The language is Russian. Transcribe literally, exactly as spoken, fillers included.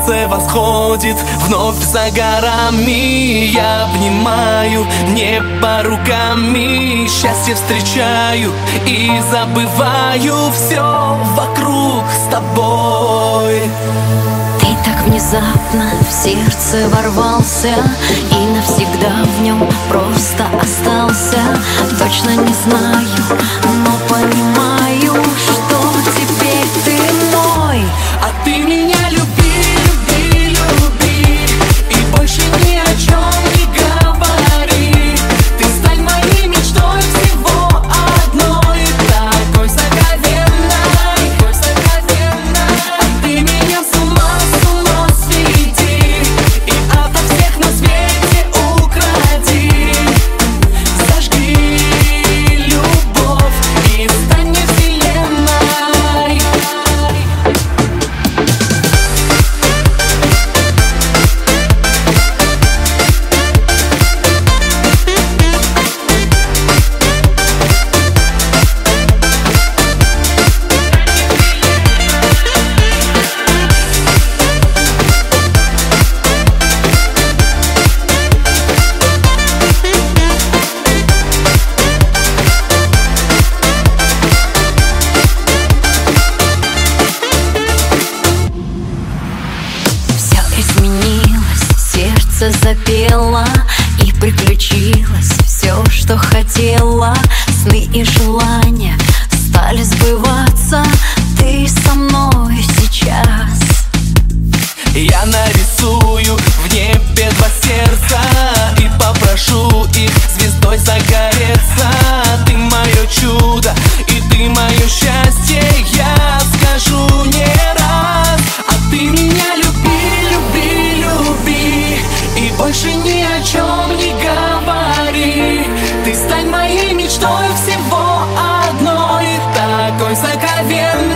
солнце восходит вновь за горами. Я обнимаю небо руками, счастье встречаю и забываю все вокруг с тобой. Ты так внезапно в сердце ворвался и навсегда в нем просто остался. Точно не знаю, но понимаю, что теперь ты мой. А ты меня люби, люби, люби, и больше ни о чем не говори. Ты стань моей мечтой всего одной, такой сокровенной, такой сокровенной. А ты меня с ума, с ума сведи и ото всех на свете укради. Зажги любовь и стань мне вселенной. Все изменилось, сердце запело, и приключилось все, что хотела. Сны и желания стали сбываться. Ты со мной сейчас. Я нарисую в небе два сердца и попрошу их звездой загореться. Ты мое чудо и ты мое счастье, я скажу не раз. А ты меня люби, люби, люби и больше ни о чем не говори. Ты стань моей мечтой всего одной, такой сокровенной.